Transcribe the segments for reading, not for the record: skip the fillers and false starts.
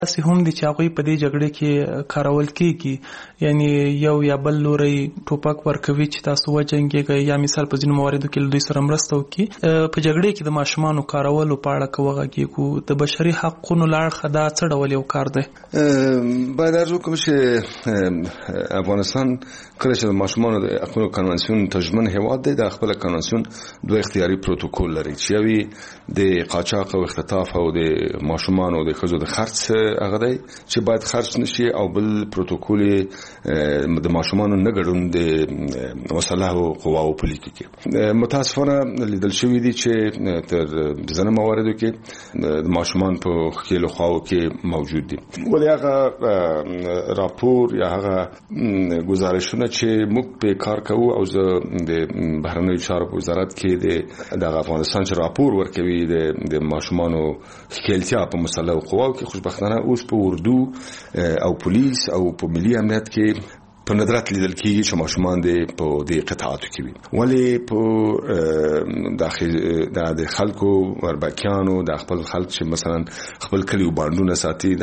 داسې هم دي چې هغوی په دې جګړې کې کارول کېږي، یعنی یو یا بل لوری ټوپک ورکوي چې تاسو وجنګېږئ، یا مثال په ځینو مواردو کې له دوی سره مرسته وکړي. په جګړې کې د ماشومانو کارولو په اړه که وغږېږو، د بشري حقونو له اړخه دا څه ډول یو کار دی؟ باید عرض وکړم چې افغانستان کله چې د ماشومانو د حقونو کنوانسیون تضمن هېواد دی، د خپل کنوانسیون دوه اختیاري پروتوکول لري چې یوی د قاچاق او اختطاف او د ماشومانو د ښځو د خرڅ هغه دی چې باید خرڅ نشي، او بل پروتوکول د ماشومانو نه ګډون د مسلحو قواو په لیکو کې. متاسفانه لیدل شوي دي چې تر ځینو مواردو کې د ماشومان په ښکېلو خواو کې موجود دي. ولې هغه راپور یا هغه گزارشونه چې موږ په کار کوو، او زه د بهرنیو چارو په وزارت کې د افغانستان چې راپور ورکوي د ماشومانو ښکېلتیا په مسلحو قواو کې، خوشبختانه اوس په اردو او پولیس او په ملي امنیت کې په ندرت لیدل کېږي چې ماشومان په دې قطاعاتو کې وي. ولې په د خلکو وربکیانو د خپل خلک چې مثلا خپل کلیو بانډونه ساتي،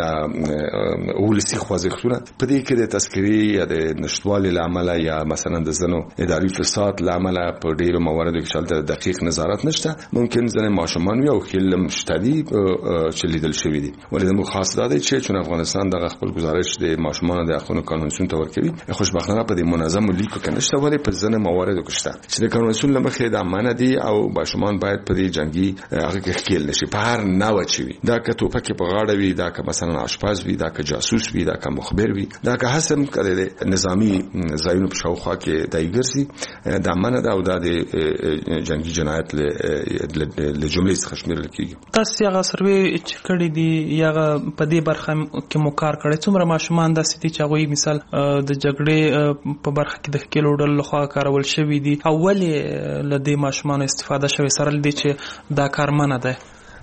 د ولسي خوځښتونه په دې کې د تذکرې یا د نشټوالي له امله یا مثلا د ځینو اداري فساد له امله په ډېرو مواردو کې چې د دقیق نظارت نشته، ممکن ځینې ماشومان وي او خیل مشتدي چې لیدل شوي دي. ولې زموږ خاص دا دی چې چون افغانستان دغه خپل گزارش د ماشومانو د حقونو کنوانسیون ته ورکوي، خوشبختانه په دې منظمو لیکو کې نشته، ولې په ځینو مواردو کې شته چې د کنوانسیون له مخې د امانه دي او ماشومان باید په دې جنگي هغه کې ښکېل نشي په هر نوع چې وي، دا که ټوپک په غاړه وي، دا که مثلا آشپز وي، دا که جاسوس وي، دا که مخبر وي، دا که هڅه کوي نظامی ځایونو په شاوخوا کې دای ګرځي، د امانه ده او د جنگي جنایت له جملې څخه شمیرل کېږي. تاسو هغه سروې چې کړی دي یا په دې برخه کې مو کار کړی، څومره ماشومان داسې دي چې هغوی مثال د جګړې په برخه کې د ښکېلو ډلو لخوا کارول شوي دي، او ولې له دې ماشومانو استفاده شوې سره له دې چې دا کار منع دی؟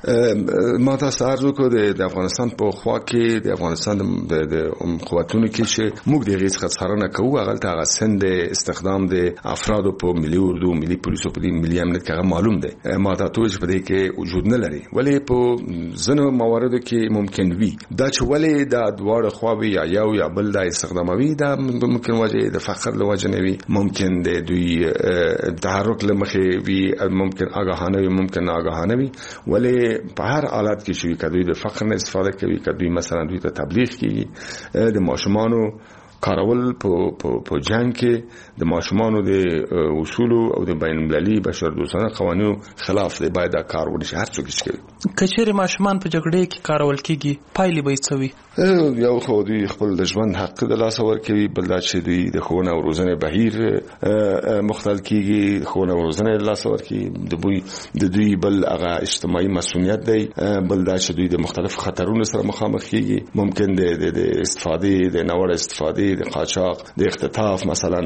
ما تاسو عرض وکړو د افغانستان په خوا کې د افغانستان د قوتونو کې چې موږ د غیڅ خبرونه کوو، هغه ته هغه سند استخدام د افرادو په ملي اردو، ملي پولیسو، په ملي امنیت کې معلوم دی. ما تاسو چې په دې کې وجود نه لري، ولې په ځینو مواردو کې ممکن وي دا چې ولې دا دواړه خواوې یا یو یا بل دا استخداموي، دا ممکن وجه د فقر له وجه نه وي، ممکن د دوی تحرک له مخې وي، ممکن آگاهانه وي، ممکن ناآگاهانه وي. ولې په هر حالت کې چې کدوې د فقر نه استفاده کوي، کدوې مثلا دوی ته تبلیغ کیږي، د ماشومانو کارول په جنگ کې د ماشومانو د اصول او د بین المللي بشردوستانه قوانینو خلاف دی، باید دا کار ونشي هر څوک چې کوي. که چیرې ماشومان په جګړې کې کارول کېږي، پایلې به یې څه وي؟ یو خو دوی خپل د ژوند حق د لاسه ورکوي، بل دا چې دوی د ښوونې او روزنې بهیر مختل کېږي، ښوونه او روزنه د لاسه ورکوي، د دوی بل هغه اجتماعي مسؤلیت دی، بل دا چې دوی د مختلفو خطرونو سره مخامخ کېږي، ممکن د استفادې د ناوړه استفادې د قاچاق، د اختطاف مثلا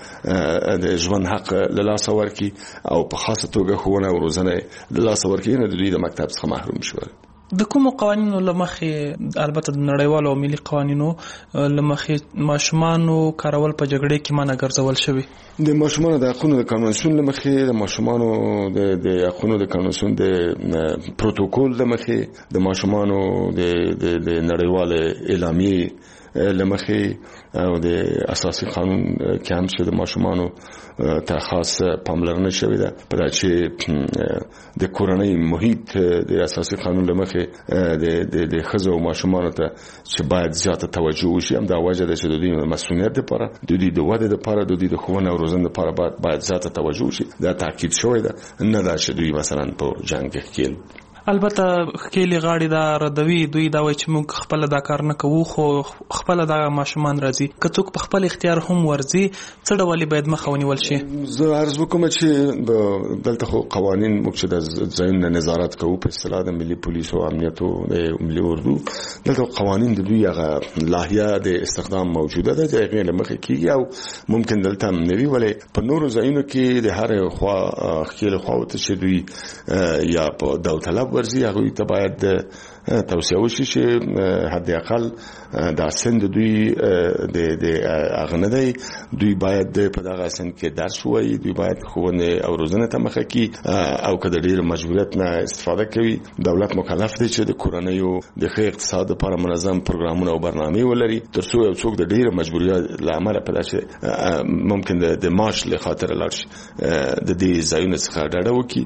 د ژوند حق له لاسه ورکړي، او په خاصه توګه ښوونه او روزنه له لاسه ورکړي، نه د دوی د مکتب څخه محروم شول. د کومو قوانینو له مخې، البته د نړیوالو او ملي قوانینو له مخې، ماشومانو کارول په جګړې کې منع ګرځول شوي؟ د ماشومانو د حقونو د کنوانسیون له مخې، د ماشومانو د حقونو د کنوانسیون د پروتوکول له مخې، د ماشومانو د نړیوالې اعلامیې لمخې او د اساسي قانون کې هم چې د ماشومانو ته خاص پاملرنه شوې ده، په دا چې د کورنۍ محیط د اساسي قانون لمخې د ښځو او ماشومانو ته چې باید زیاته توجه وشي. هم دا وجه ده چې د دوی مسؤلیت لپاره، د دوی د ودې لپاره، د دوی د ښوونې او روزنې لپاره باید زیاته توجه وشي. دا تاکید شوی ده، نه دا چې دوی مثلا په جنگ کې ښکېل. البته ښکېلې غاړې دا ردوي، دوی دا وایي چې موږ خپله دا کار نه کوو، خو خپله دا ماشومان راځي. که څوک په خپل اختیار هم ورځي، څه ډول باید مخه ونیول شي؟ زه عرض وکړم چې دلته خو قوانین موږ چې د ځایونو نظارت کوو په اصطلاح د ملي پولیسو او امنیتو د ملي اردو، دلته قوانین د دوی هغه لایحه د استخدام موجوده ده، د هغې له مخې کېږي، او ممکن دلته هم نه وي. ولې په نورو ځایونو کې د هرې خوا ښکېلې خواو ته چې دوی یا په داوطلب ورځي، هغوی ته باید توصیه وشي چې حد اقل دا سند دوی د اغنده دوی باید په دغه سند کې درس وایي، دوی باید ښوونه او روزنه ته مخه کړي او که د ډیر مجبوریت نه استفاده کوي دولت مکلف دی چې د کورنیو د ښه اقتصاد لپاره منظم پروګرامونه او برنامې ولري ترڅو یو څوک د ډیر مجبوریت لامل په داسې ممکن د معاش له خاطر لاړ شي د دې ځایونو څخه ډډه وکړي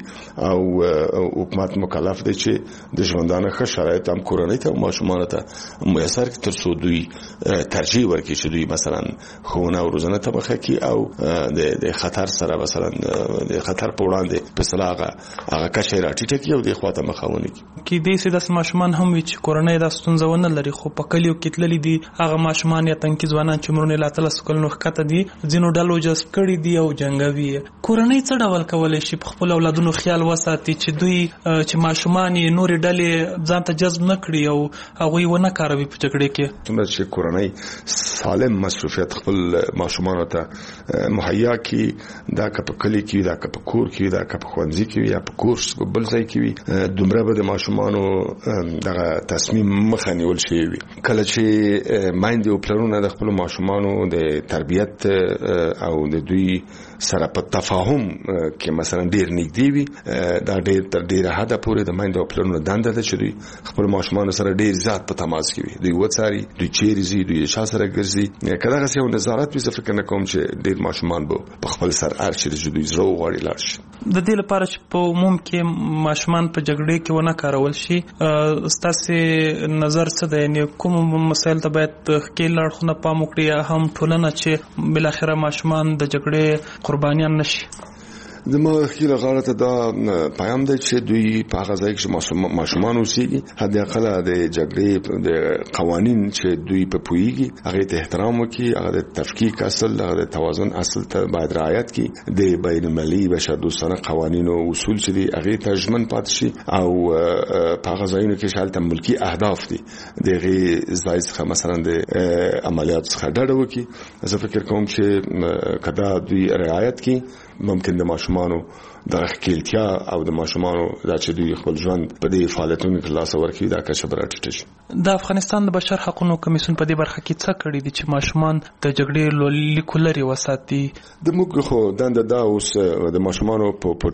او حکومت مکلف دی چې د ژوندانه ښه شرایط هم کورنۍ ته او ماشومانو ته میسر کړي ترڅو دوی ترجیح ورکړي چې دوی مثلا ښوونه او روزنه ته مخه کړي او د خطر سره مثلا د خطر په وړاندې په صلاح هغه کچه راټیټه کړي او د خواته مخاونه کړي دې سي د ماشومان هم وي چې کورنۍ د ستونزه ونه لري خو په کلیو کې تللي دي هغه ماشومان یا تنکي ځوانان چې مرونه لا تل سکلنو ښکته دي ځینو ډلو جذب کړي دي او جنگوي کورنۍ څه ډول کولای شي په خپل اولادونو خیال وساتي چې دوی چې ماشومان یې نورې ډلې ځان ته جذب نه کړي او هغوی ونه کاروي په جګړې کې څومره چې کورنۍ سالم مصروفیت خپل ماشومانو ته مهیا کړي دا که په کلي کې دا که په کور کې دا که په ښوونځي کې یا په کورس بل ځای کې وي دومره به د ماشومانو دغه تصمیم مخه نیول شوی وي کله چې میندې او پلرونه د خپلو ماشومانو د تربیت او د دوی سره په تفاهم کې مثلا ډیر نږدې وي دا ډیر تر ډیره حده پورې د میندو او پلرونو دنده ده چې دوی خپل ماشومان سره ډیر زیات په تماس کې وي دوی وڅاري دوی چیرې ځي دوی شا سره ګرځي کله هغه یو نظارت وي زه فکر نه کوم چې ډیر ماشومان به په خپل سر ارشي چې دوی زړه وغواړي لاړ شي د دې لپاره چې په عموم کې ماشومان په جګړې کې ونه کارول شي ستاسو نظر څه دی یعنی کوم مسایل ته باید ښکیل اړخونه پام وکړي یا هم ټولنه چې بالاخره ماشومان د جګړې قربانیان نشي زما خیال غاړه ته دا پیغام دی چې دوی په هغه ځای کې ماشومان اوسېږي حد اقل د جګړې د قوانین چې دوی په پوهیږي هغه ته احترام وکړي هغه د تفکیک اصل هغه د توازن اصل ته باید رعایت کړي د بین المللي بشردوستانه قوانین او اصول چې دي هغه ته ژمن پاتې شي او په هغه ځایونو کې شالته ملکی اهداف دي دغه ځای څخه مثلا د عملیات څخه ډډه وکړي زه فکر کوم چې کدا دوی رعایت کړي ممکن د ماشومانو د خپلتیا او د ماشومانو د چې دوی خپل ژوند په دې فعالیتونو کې لاس ورکړي دا کچه براټیټ شي د افغانستان د بشر حقوقو کمیسیون په دې برخه کې څه کړی دي چې ماشومان د جګړې لیکولري وساتي د موږ خو دنده دا اوس د ماشومانو په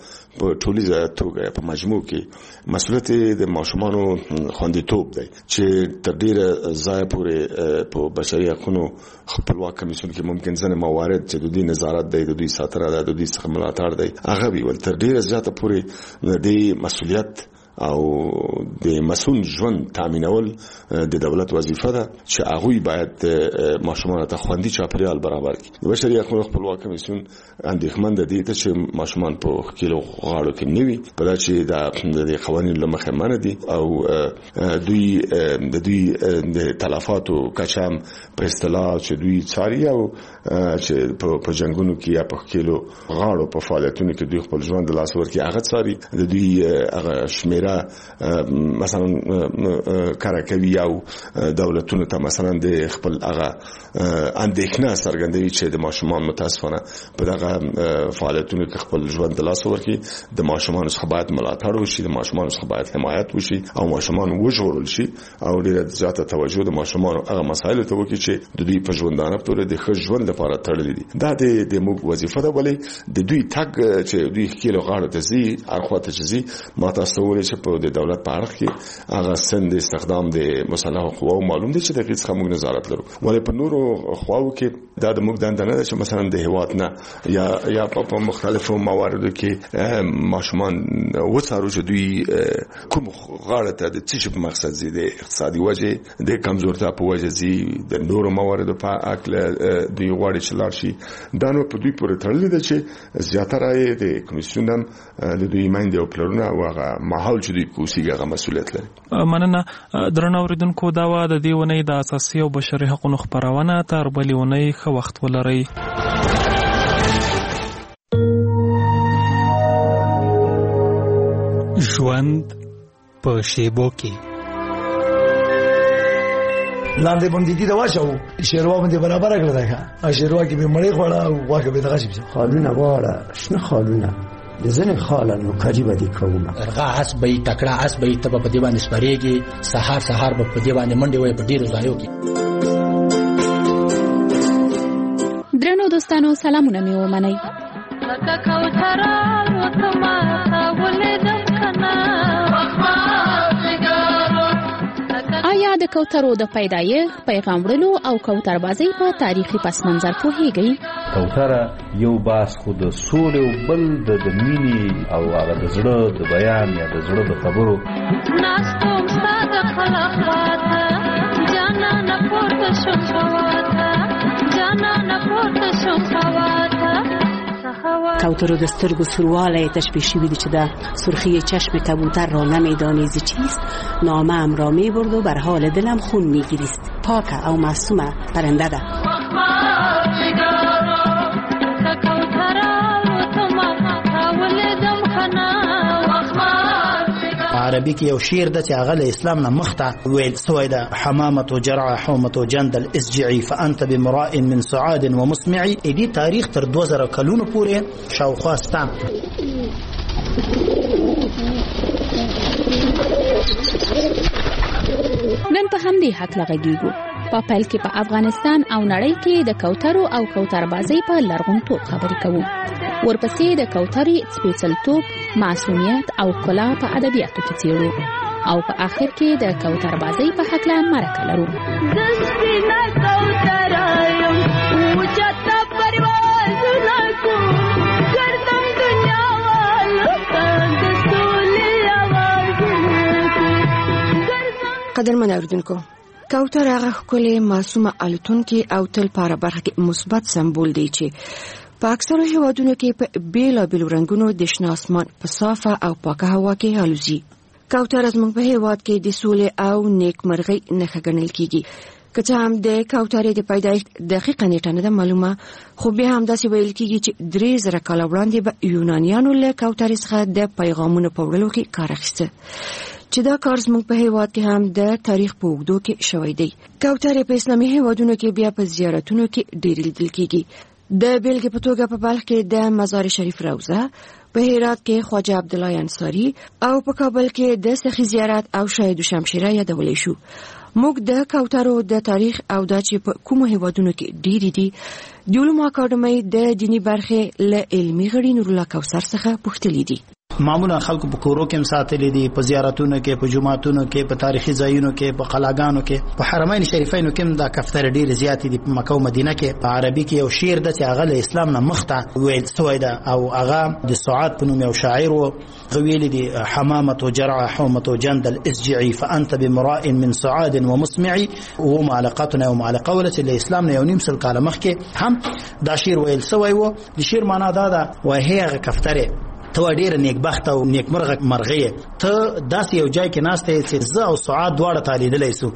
ټولیزه توګه په مجموع کې مسؤلیت د ماشومانو خوندیتوب دی چې تر ډیره ځای پورې په بشري حقوقو خپلواک کمیسیون کې ممکن ځنه موارد چې د دوی نظارت دی د دوی ساتنه ده د دوی څخه ملاتړ دی هغه وی ول تر ډیره زیاته پورې د مسؤلیت او د مسؤل ژوند تامینول د دولت وظیفه ده چې هغه باید ماشومان ته خوندي چاپریال برابر کړي د بشري حقوقو خپلواک کمیسیون اندېښمن دي چې ماشومان په کیلو غاړو کې نیوي په دا چې د قوانینو لمخه منه دي او دوی د تلفاتو کچام په اصطلاح چې دوی څاري او چې په جنگونو کې یا په کیلو غاړو په فعالیتونو کې دوی خپل ژوند لاس ورکړي هغه څاري د دوی هغه شمیره مثلا کارکوي او دولتونو ته مثلا د خپل هغه اندېښنه څرګندوي چې د ماشومان متاسفانه په دغه فعالیتونو کې خپل ژوند لاس ورکړي د ماشومان څخه باید ملاتړ وشي د ماشومان څخه باید حمایت وشي او ماشومان وژغورل شي او ډیره زیاته توجه د ماشومان هغه مسایل ته وکړي چې د دوی په ژوندانه پورې د ښه ژوند لپاره تړلي دي دا د موږ وظیفه ده ولې د دوی تګ چې دوی کیلو غاړه ته ځي اړخواته چې ځي ما تاسو ولې چې په د دولت په اړه کې هغه سند استخدام د مسلح قواو معلوم دي چې د هیڅ څخه موږ نظارت لرو ولې په نورو خواو کې دا د موږ دنده نه ده چې مثلا د هیواد نه یا په مختلفو مواردو کې ماشومان وڅارو چې دوی کوم غاړه ته د څه په مقصد زی د اقتصادي وجه د کمزورتیا په وجه زی د نورو مواردو په اکل دوی غواړي چې لاړ شي دا نو په دوی پورې تړلې ده چې زیاتره یې د کمیسیون هم د دوی میندې او پلرونه او هغه ماحول چې دوی کوسیږي هغه مسؤلیت لري مننه درنو اوریدونکو دا و د دې ونې د اساسي او بشري حقوقو خبرونه تر بلې ونې ښه وخت ولرئ ژوند په شیبو کې لاندې باندې دي دا واچو شیروا باندې برابر کړل دا شیروا کې به مړې خوړه او واګه به دغه شي خالونه واړه شنه خالونه د ځنې خاله نوکري به دې کومه رغه اس به تکړه اس به ته په دې باندې سپارېږي سهار به په دې باندې منډې وای په ډیرو ځایو کې. درنو دوستانو سلامونه مې ومنئ. آیا د کوترو د پیدایښت، پیغام وړلو او کوتربازۍ په تاریخي پس منظر پوهیږئ؟ کوتره یو باس خو د سولې او بل د مینې او هغه د زړه د بیان یا د زړه د خبرو ناستوم ستاد خلافاته جانا نه پورته شو خواته جانا نه پورته شو خواته. کوترو د سترګو سوروالی تشبیه شوی دی چې د سرخی چشم کبوتر را نمیدانیزی چیست، نامه ام را می برد و بر حال دلم خون می گریست. پاک او معصومه پرنده ده. عربي کې یو شعر د چې هغه له اسلام نه مخته ویل سوی ده: حمامة جرع حومة جند الاسجعي فانت بمراء من سعاد ومسمعي. دې تاریخ تر 2000 کلونو پورې شاوخوا ستا. نن په همدې هکله غږیږو. په پیل کې په افغانستان او نړۍ کې د کوترو او کوتربازۍ په لرغونتوب خبرې کوو. ورپسې د کوترې سپېڅلتوب، معصومیت او ښکلا په ادبیاتو کې څېړو او په آخر کې د کوتربازۍ په هکله مرکه لرو. قدرمن اوریدونکو، کوتر هغه ښکلې معصومه الوتونکې او تل په هره برخه کې مثبت سمبول دی چې په اکثرو هیوادونو کې په بیلابیلو رنګونو د شنه اسمان په صافه او پاکه هوا کې الوزي. کوتر زموږ په هیواد کې د سولې او نیکمرغۍ نښه ګڼل کیږي. که څه هم د کوترې د پیدایښت دقیقه نیټه نه ده معلومه، خو بیا هم داسې ویل کیږي چې 3000 کاله وړاندې به یونانیانو له کوترې څخه د پیغامونو په وړلو کې کار اخیسته، چې دا کار زموږ په هیواد کې هم د تاریخ په اوږدو کې شوی دی. کوترې په اسلامي هیوادونو کې بیا په زیارتونو کې ډېر لیدل کیږي. د بیلګې په توګه په بلخ کې د مزار شریف روضه، په هرات کې خواجه عبدالله انصاري او په کابل کې د سخي زیارت او شهید شمشیره یادولی شو. موږ د کوترو د تاریخ او دا چې په کومو هیوادونو کې ډېرې دي د علومو اکاډمۍ د دیني برخې له علمي غړي نورالله کوثر څخه پوښتلي دي. معمولا خلکو په کورو کې ساتلې دي، په زیارتونو کې، په جمعاتونو کې، په تاریخي ځایونو کې، په قلاګانو کې، په حرمین شریفینو کې دا کفتر ډېر زیات دي. په مکه او مدینه کې په عربي کې یو شعر د چې هغه له اسلام نه مخته ویل سوی ده او هغه د سعاد په نوم یو شاعر و. غویل دي: حمامة جرع حومة جند الاسجعي فانت بمراء من سعاد ومسمعي. او معلقاتنا او معلقه ولته له اسلام نه یو نیم سل کاله مخکې هم دا شعر ویل سوی و. د شعر معنا دا ده: وای هغه کفتره ته ډېر نیکبخت او نیکمرغه مرغه ته داسې یو ځای کې ناشته چې زه او سعاد دواړه تالیدلای سو.